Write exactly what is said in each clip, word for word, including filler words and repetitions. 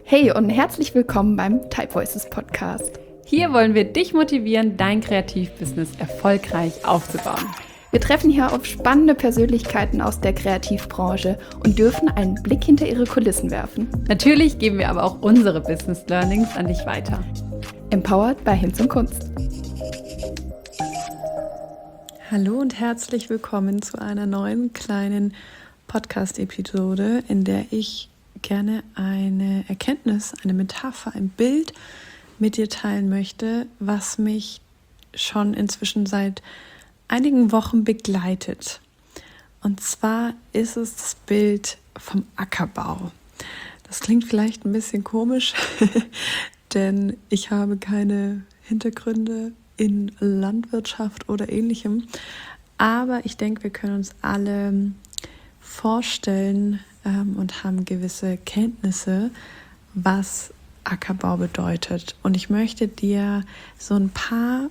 Hey und herzlich willkommen beim Type Voices Podcast. Hier wollen wir dich motivieren, dein Kreativbusiness erfolgreich aufzubauen. Wir treffen hier auf spannende Persönlichkeiten aus der Kreativbranche und dürfen einen Blick hinter ihre Kulissen werfen. Natürlich geben wir aber auch unsere Business Learnings an dich weiter. Empowered bei Hinz und Kunst. Hallo und herzlich willkommen zu einer neuen kleinen Podcast-Episode, in der ich gerne eine Erkenntnis, eine Metapher, ein Bild mit dir teilen möchte, was mich schon inzwischen seit einigen Wochen begleitet. Und zwar ist es das Bild vom Ackerbau. Das klingt vielleicht ein bisschen komisch, denn ich habe keine Hintergründe in Landwirtschaft oder Ähnlichem. Aber ich denke, wir können uns alle vorstellen ähm, und haben gewisse Kenntnisse, was Ackerbau bedeutet. Und ich möchte dir so ein paar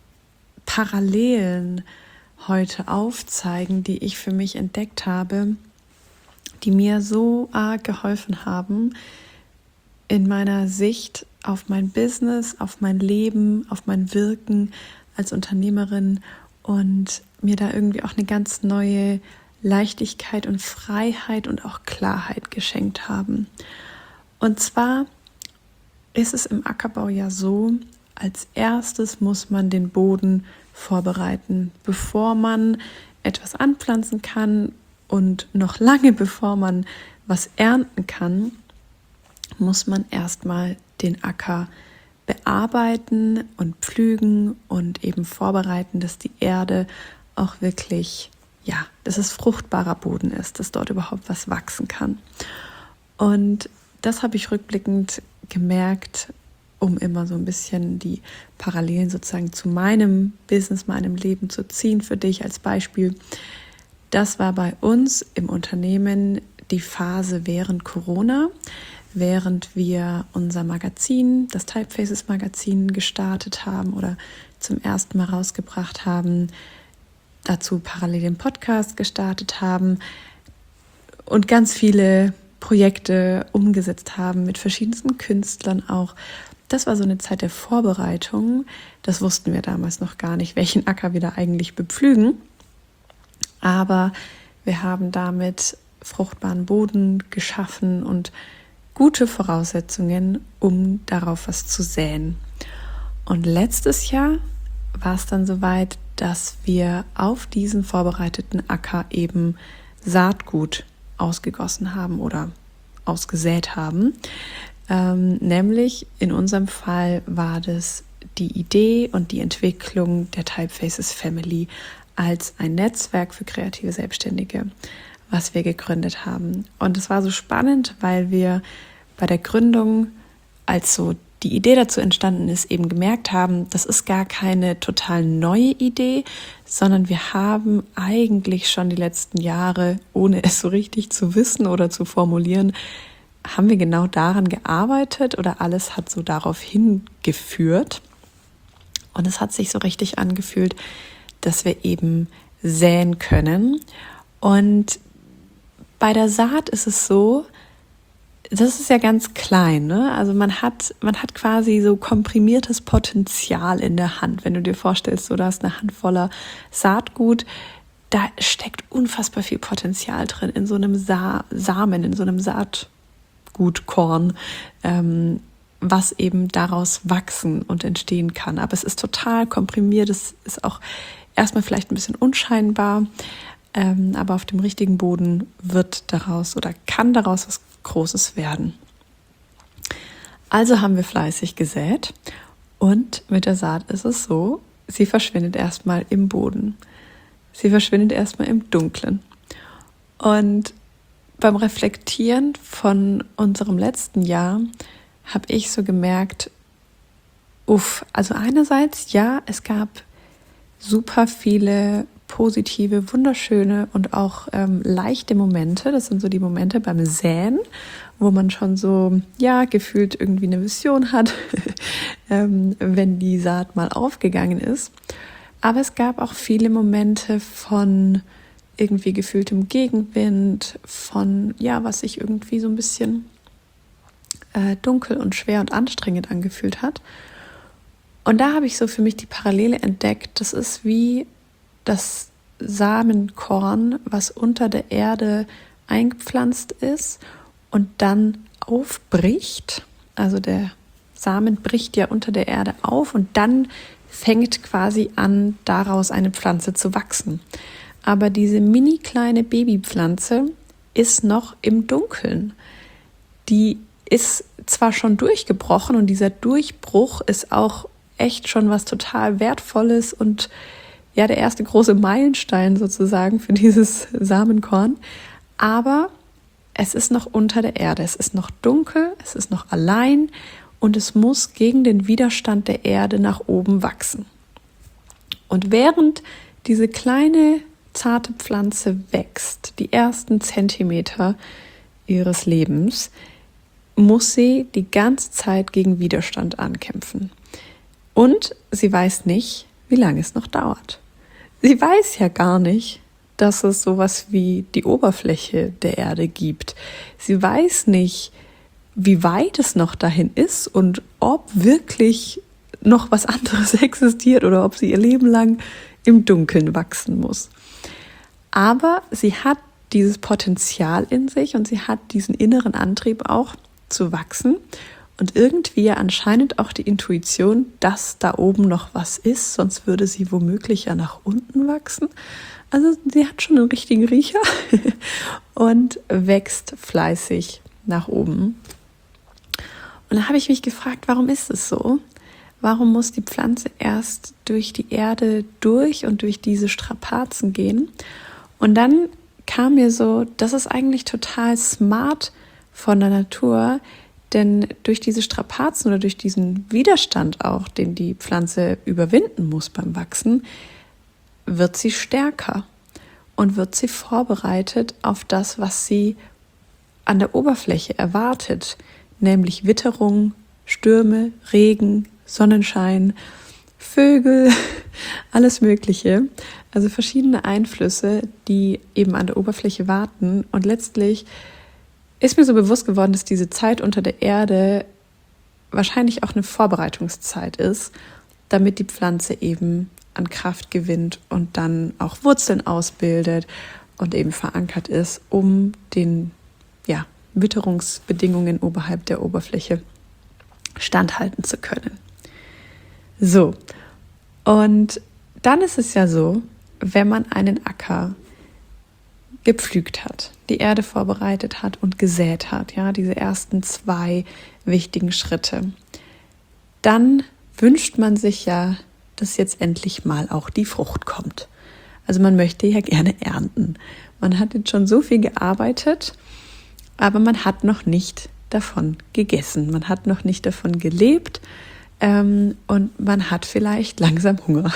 Parallelen heute aufzeigen, die ich für mich entdeckt habe, die mir so arg geholfen haben in meiner Sicht auf mein Business, auf mein Leben, auf mein Wirken als Unternehmerin und mir da irgendwie auch eine ganz neue Leichtigkeit und Freiheit und auch Klarheit geschenkt haben. Und zwar ist es im Ackerbau ja so, als erstes muss man den Boden vorbereiten, bevor man etwas anpflanzen kann und noch lange bevor man was ernten kann, muss man erstmal den Acker bearbeiten und pflügen und eben vorbereiten, dass die Erde auch wirklich, ja, dass es fruchtbarer Boden ist, dass dort überhaupt was wachsen kann. Und das habe ich rückblickend gemerkt, um immer so ein bisschen die Parallelen sozusagen zu meinem Business, meinem Leben zu ziehen für dich als Beispiel. Das war bei uns im Unternehmen die Phase während Corona, während wir unser Magazin, das Typefaces Magazin gestartet haben oder zum ersten Mal rausgebracht haben, dazu parallel den Podcast gestartet haben und ganz viele Projekte umgesetzt haben mit verschiedensten Künstlern auch. Das war so eine Zeit der Vorbereitung. Das wussten wir damals noch gar nicht, welchen Acker wir da eigentlich bepflügen. Aber wir haben damit fruchtbaren Boden geschaffen und gute Voraussetzungen, um darauf was zu säen. Und letztes Jahr war es dann soweit, dass wir auf diesen vorbereiteten Acker eben Saatgut ausgegossen haben oder ausgesät haben. Ähm, nämlich in unserem Fall war das die Idee und die Entwicklung der Typefaces Family als ein Netzwerk für kreative Selbstständige, was wir gegründet haben. Und es war so spannend, weil wir bei der Gründung, als so die Idee dazu entstanden ist, eben gemerkt haben, das ist gar keine total neue Idee, sondern wir haben eigentlich schon die letzten Jahre, ohne es so richtig zu wissen oder zu formulieren, haben wir genau daran gearbeitet oder alles hat so darauf hingeführt. Und es hat sich so richtig angefühlt, dass wir eben säen können. Und bei der Saat ist es so, das ist ja ganz klein, ne? Also man hat, man hat quasi so komprimiertes Potenzial in der Hand. Wenn du dir vorstellst, so, da hast eine Hand voller Saatgut, da steckt unfassbar viel Potenzial drin in so einem Sa- Samen, in so einem Saatgutkorn, ähm, was eben daraus wachsen und entstehen kann. Aber es ist total komprimiert, es ist auch erstmal vielleicht ein bisschen unscheinbar, ähm, aber auf dem richtigen Boden wird daraus oder kann daraus was Großes werden. Also haben wir fleißig gesät und mit der Saat ist es so, sie verschwindet erstmal im Boden. Sie verschwindet erstmal im Dunklen. Und beim Reflektieren von unserem letzten Jahr habe ich so gemerkt, uff, also einerseits, ja, es gab super viele positive, wunderschöne und auch ähm, leichte Momente. Das sind so die Momente beim Säen, wo man schon so, ja, gefühlt irgendwie eine Vision hat, ähm, wenn die Saat mal aufgegangen ist. Aber es gab auch viele Momente von irgendwie gefühltem Gegenwind, von, ja, was sich irgendwie so ein bisschen äh, dunkel und schwer und anstrengend angefühlt hat. Und da habe ich so für mich die Parallele entdeckt. Das ist wie das Samenkorn, was unter der Erde eingepflanzt ist und dann aufbricht. Also der Samen bricht ja unter der Erde auf und dann fängt quasi an, daraus eine Pflanze zu wachsen. Aber diese mini kleine Babypflanze ist noch im Dunkeln. Die ist zwar schon durchgebrochen und dieser Durchbruch ist auch echt schon was total Wertvolles und ja, der erste große Meilenstein sozusagen für dieses Samenkorn. Aber es ist noch unter der Erde, es ist noch dunkel, es ist noch allein und es muss gegen den Widerstand der Erde nach oben wachsen. Und während diese kleine, zarte Pflanze wächst, die ersten Zentimeter ihres Lebens, muss sie die ganze Zeit gegen Widerstand ankämpfen. Und sie weiß nicht, wie lange es noch dauert. Sie weiß ja gar nicht, dass es sowas wie die Oberfläche der Erde gibt. Sie weiß nicht, wie weit es noch dahin ist und ob wirklich noch was anderes existiert oder ob sie ihr Leben lang im Dunkeln wachsen muss. Aber sie hat dieses Potenzial in sich und sie hat diesen inneren Antrieb auch zu wachsen und irgendwie anscheinend auch die Intuition, dass da oben noch was ist, sonst würde sie womöglich ja nach unten wachsen. Also sie hat schon einen richtigen Riecher und wächst fleißig nach oben. Und da habe ich mich gefragt, warum ist es so? Warum muss die Pflanze erst durch die Erde durch und durch diese Strapazen gehen? Und dann kam mir so, das ist eigentlich total smart von der Natur, denn durch diese Strapazen oder durch diesen Widerstand auch, den die Pflanze überwinden muss beim Wachsen, wird sie stärker und wird sie vorbereitet auf das, was sie an der Oberfläche erwartet, nämlich Witterung, Stürme, Regen, Sonnenschein, Vögel, alles Mögliche. Also verschiedene Einflüsse, die eben an der Oberfläche warten. Und letztlich ist mir so bewusst geworden, dass diese Zeit unter der Erde wahrscheinlich auch eine Vorbereitungszeit ist, damit die Pflanze eben an Kraft gewinnt und dann auch Wurzeln ausbildet und eben verankert ist, um den ja, Witterungsbedingungen oberhalb der Oberfläche standhalten zu können. So, und dann ist es ja so, wenn man einen Acker gepflügt hat, die Erde vorbereitet hat und gesät hat, ja, diese ersten zwei wichtigen Schritte, dann wünscht man sich ja, dass jetzt endlich mal auch die Frucht kommt. Also man möchte ja gerne ernten. Man hat jetzt schon so viel gearbeitet, aber man hat noch nicht davon gegessen. Man hat noch nicht davon gelebt ähm, und man hat vielleicht langsam Hunger.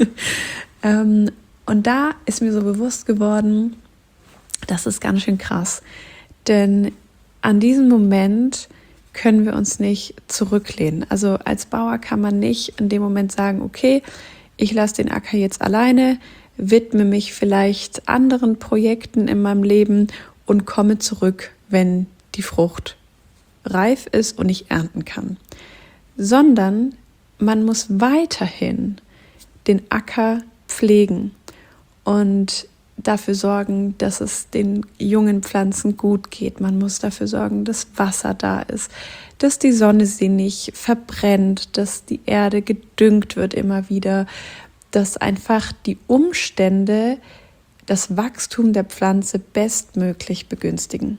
ähm, und da ist mir so bewusst geworden, das ist ganz schön krass, denn an diesem Moment können wir uns nicht zurücklehnen. Also als Bauer kann man nicht in dem Moment sagen, okay, ich lasse den Acker jetzt alleine, widme mich vielleicht anderen Projekten in meinem Leben und komme zurück, wenn die Frucht reif ist und ich ernten kann. Sondern man muss weiterhin den Acker pflegen und dafür sorgen, dass es den jungen Pflanzen gut geht. Man muss dafür sorgen, dass Wasser da ist, dass die Sonne sie nicht verbrennt, dass die Erde gedüngt wird immer wieder, dass einfach die Umstände das Wachstum der Pflanze bestmöglich begünstigen.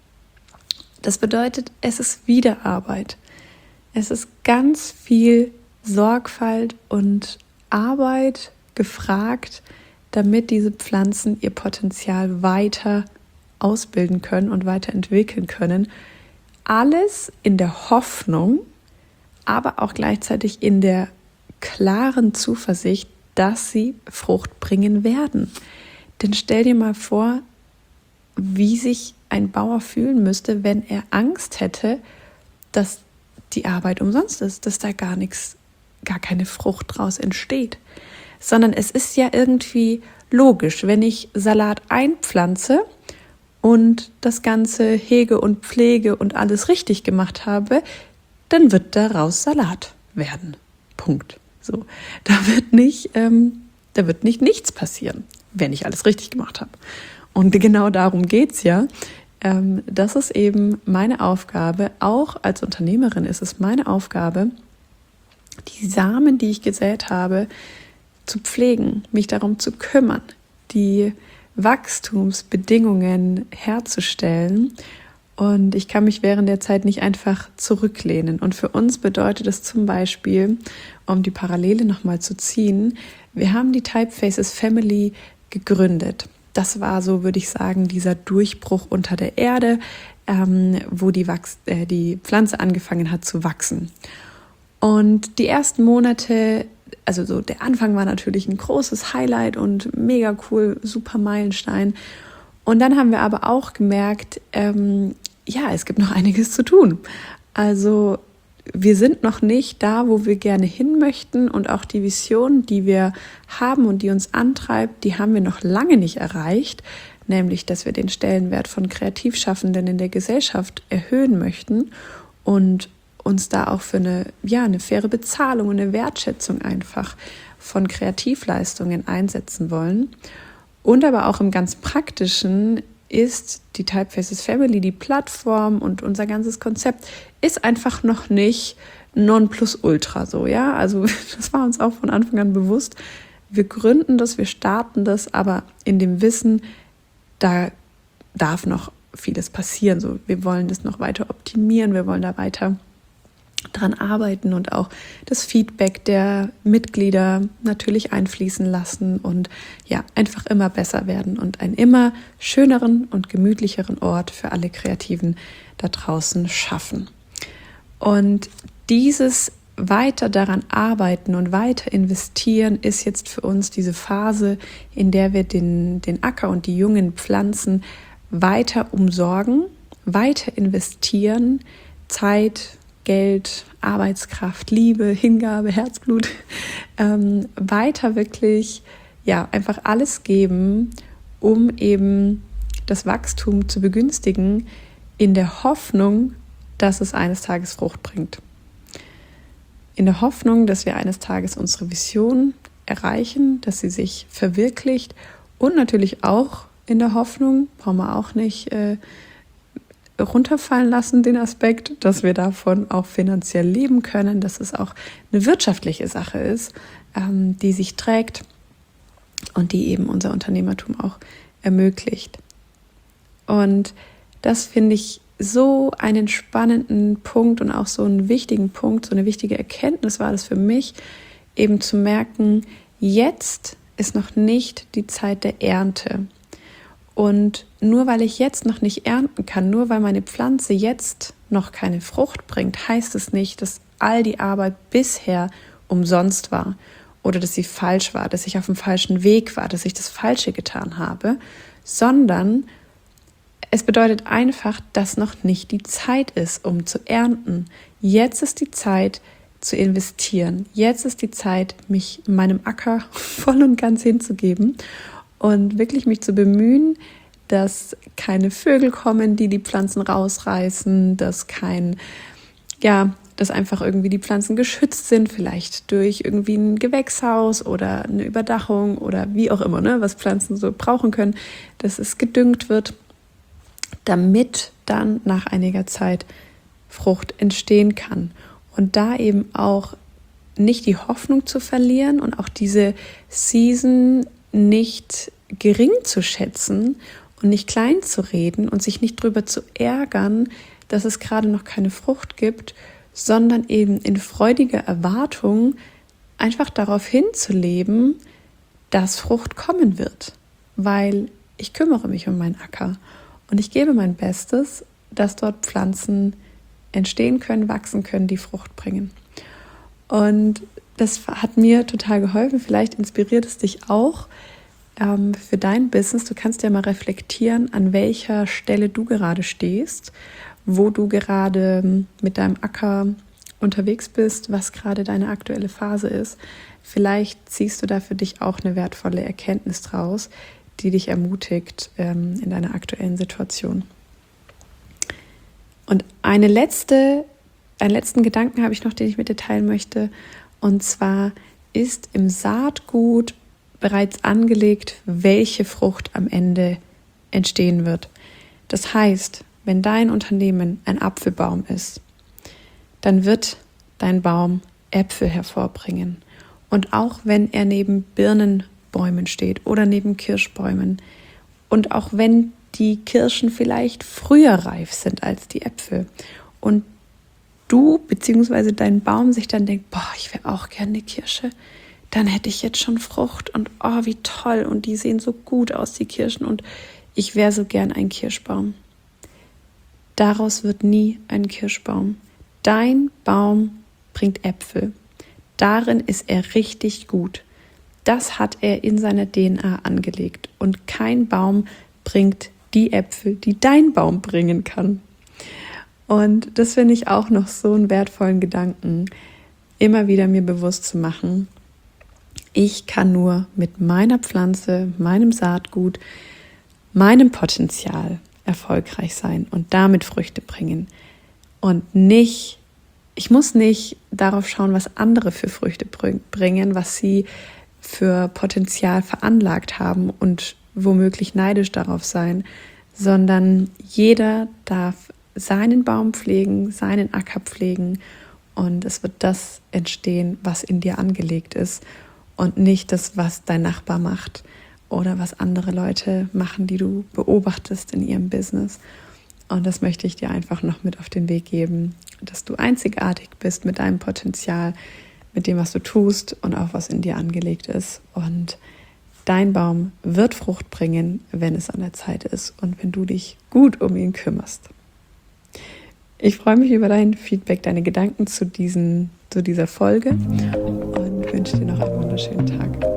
Das bedeutet, es ist wieder Arbeit. Es ist ganz viel Sorgfalt und Arbeit gefragt, damit diese Pflanzen ihr Potenzial weiter ausbilden können und weiterentwickeln können. Alles in der Hoffnung, aber auch gleichzeitig in der klaren Zuversicht, dass sie Frucht bringen werden. Denn stell dir mal vor, wie sich ein Bauer fühlen müsste, wenn er Angst hätte, dass die Arbeit umsonst ist, dass da gar nichts, gar keine Frucht draus entsteht. Sondern es ist ja irgendwie logisch, wenn ich Salat einpflanze und das Ganze hege und pflege und alles richtig gemacht habe, dann wird daraus Salat werden. Punkt. So, da wird nicht, ähm, da wird nicht nichts passieren, wenn ich alles richtig gemacht habe. Und genau darum geht's ja. Ähm, das ist eben meine Aufgabe. Auch als Unternehmerin ist es meine Aufgabe, die Samen, die ich gesät habe, zu pflegen, mich darum zu kümmern, die Wachstumsbedingungen herzustellen. Und ich kann mich während der Zeit nicht einfach zurücklehnen. Und für uns bedeutet es zum Beispiel, um die Parallele nochmal zu ziehen, wir haben die Typefaces Family gegründet. Das war so, würde ich sagen, dieser Durchbruch unter der Erde, ähm, wo die, Wachs- äh, die Pflanze angefangen hat zu wachsen. Und die ersten Monate, also so der Anfang war natürlich ein großes Highlight und mega cool, super Meilenstein. Und dann haben wir aber auch gemerkt, ähm, ja, es gibt noch einiges zu tun. Also wir sind noch nicht da, wo wir gerne hin möchten, und auch die Vision, die wir haben und die uns antreibt, die haben wir noch lange nicht erreicht, nämlich, dass wir den Stellenwert von Kreativschaffenden in der Gesellschaft erhöhen möchten und uns da auch für eine, ja, eine faire Bezahlung und eine Wertschätzung einfach von Kreativleistungen einsetzen wollen. Und aber auch im ganz Praktischen ist die Typefaces Family, die Plattform und unser ganzes Konzept ist einfach noch nicht Nonplusultra so, ja. Also das war uns auch von Anfang an bewusst. Wir gründen das, wir starten das, aber in dem Wissen, da darf noch vieles passieren. So, wir wollen das noch weiter optimieren, wir wollen da weiter dran arbeiten und auch das Feedback der Mitglieder natürlich einfließen lassen und ja, einfach immer besser werden und einen immer schöneren und gemütlicheren Ort für alle Kreativen da draußen schaffen. Und dieses weiter daran arbeiten und weiter investieren ist jetzt für uns diese Phase, in der wir den, den Acker und die jungen Pflanzen weiter umsorgen, weiter investieren, Zeit, Geld, Arbeitskraft, Liebe, Hingabe, Herzblut, ähm, weiter wirklich, ja, einfach alles geben, um eben das Wachstum zu begünstigen, in der Hoffnung, dass es eines Tages Frucht bringt. In der Hoffnung, dass wir eines Tages unsere Vision erreichen, dass sie sich verwirklicht, und natürlich auch in der Hoffnung, brauchen wir auch nicht äh, runterfallen lassen, den Aspekt, dass wir davon auch finanziell leben können, dass es auch eine wirtschaftliche Sache ist, ähm, die sich trägt und die eben unser Unternehmertum auch ermöglicht. Und das finde ich so einen spannenden Punkt und auch so einen wichtigen Punkt, so eine wichtige Erkenntnis war das für mich, eben zu merken, jetzt ist noch nicht die Zeit der Ernte. Und nur weil ich jetzt noch nicht ernten kann, nur weil meine Pflanze jetzt noch keine Frucht bringt, heißt es nicht, dass all die Arbeit bisher umsonst war oder dass sie falsch war, dass ich auf dem falschen Weg war, dass ich das Falsche getan habe, sondern es bedeutet einfach, dass noch nicht die Zeit ist, um zu ernten. Jetzt ist die Zeit zu investieren. Jetzt ist die Zeit, mich meinem Acker voll und ganz hinzugeben und wirklich mich zu bemühen, dass keine Vögel kommen, die die Pflanzen rausreißen, dass kein, ja, dass einfach irgendwie die Pflanzen geschützt sind, vielleicht durch irgendwie ein Gewächshaus oder eine Überdachung oder wie auch immer, ne, was Pflanzen so brauchen können, dass es gedüngt wird, damit dann nach einiger Zeit Frucht entstehen kann. Und da eben auch nicht die Hoffnung zu verlieren und auch diese Season nicht gering zu schätzen und nicht klein zu reden und sich nicht drüber zu ärgern, dass es gerade noch keine Frucht gibt, sondern eben in freudiger Erwartung einfach darauf hinzuleben, dass Frucht kommen wird, weil ich kümmere mich um meinen Acker und ich gebe mein Bestes, dass dort Pflanzen entstehen können, wachsen können, die Frucht bringen. Und das hat mir total geholfen. Vielleicht inspiriert es dich auch ähm, für dein Business. Du kannst ja mal reflektieren, an welcher Stelle du gerade stehst, wo du gerade mit deinem Acker unterwegs bist, was gerade deine aktuelle Phase ist. Vielleicht ziehst du da für dich auch eine wertvolle Erkenntnis draus, die dich ermutigt ähm, in deiner aktuellen Situation. Und eine letzte, einen letzten Gedanken habe ich noch, den ich mit dir teilen möchte. Und zwar ist im Saatgut bereits angelegt, welche Frucht am Ende entstehen wird. Das heißt, wenn dein Unternehmen ein Apfelbaum ist, dann wird dein Baum Äpfel hervorbringen. Und auch wenn er neben Birnenbäumen steht oder neben Kirschbäumen und auch wenn die Kirschen vielleicht früher reif sind als die Äpfel und du bzw. dein Baum sich dann denkt, boah, ich wäre auch gerne eine Kirsche, dann hätte ich jetzt schon Frucht und oh, wie toll und die sehen so gut aus, die Kirschen und ich wäre so gern ein Kirschbaum. Daraus wird nie ein Kirschbaum. Dein Baum bringt Äpfel. Darin ist er richtig gut. Das hat er in seiner D N A angelegt und kein Baum bringt die Äpfel, die dein Baum bringen kann. Und das finde ich auch noch so einen wertvollen Gedanken, immer wieder mir bewusst zu machen. Ich kann nur mit meiner Pflanze, meinem Saatgut, meinem Potenzial erfolgreich sein und damit Früchte bringen. Und nicht, ich muss nicht darauf schauen, was andere für Früchte bringen, was sie für Potenzial veranlagt haben und womöglich neidisch darauf sein, sondern jeder darf seinen Baum pflegen, seinen Acker pflegen und es wird das entstehen, was in dir angelegt ist und nicht das, was dein Nachbar macht oder was andere Leute machen, die du beobachtest in ihrem Business. Und das möchte ich dir einfach noch mit auf den Weg geben, dass du einzigartig bist mit deinem Potenzial, mit dem, was du tust und auch was in dir angelegt ist. Und dein Baum wird Frucht bringen, wenn es an der Zeit ist und wenn du dich gut um ihn kümmerst. Ich freue mich über dein Feedback, deine Gedanken zu, diesen, zu dieser Folge und wünsche dir noch einen wunderschönen Tag.